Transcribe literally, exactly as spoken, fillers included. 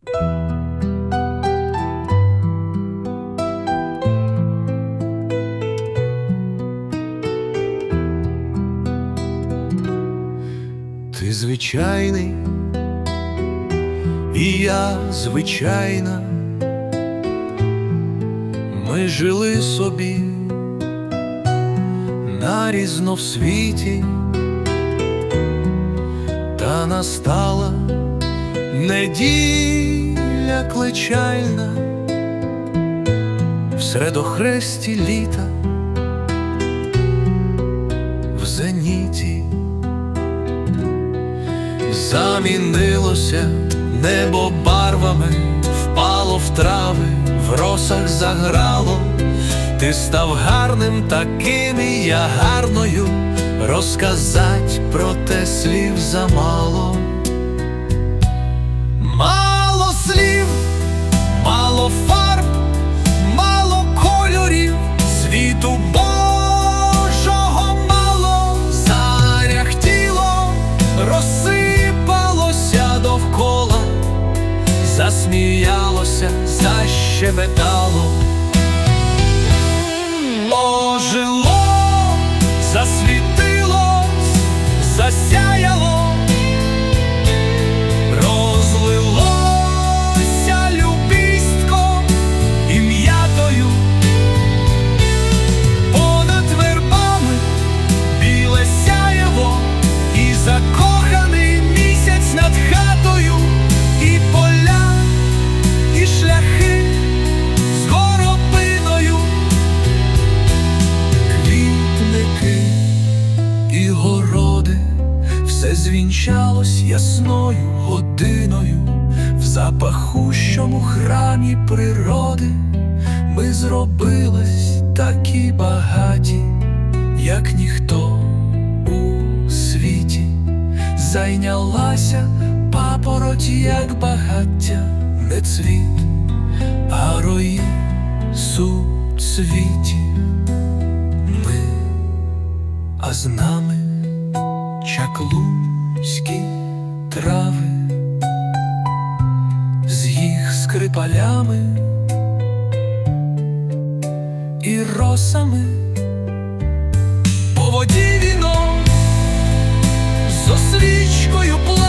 Ти звичайний, і я звичайна. Ми жили собі нарізно в світі, та настала неділя кличальна в середохресті літа, в зеніті. Замінилося небо барвами, впало в трави, в росах заграло. Ти став гарним таким, і я гарною, розказать про те слів замало. Мало слів, мало фарб, мало кольорів, світу Божого мало. Заряхтіло, розсипалося довкола, засміялося, защебетало. Ожило, засвітилось, засяяло, розлилося любістком і м'ятою. Понад вербами біле сяєво, і закоханий місяць над хатою, і поля, і шляхи з горобиною, квітники і городи. Все звінчалось ясною годиною в запахущому храмі природи. Ми зробились такі багаті, як ніхто у світі. Зайнялася папороть, як багаття, не цвіт, а рої суцвіті. Ми, а з нами чаклунські трави, з їх скрипалями і росами. По воді віно з освічкою плаває.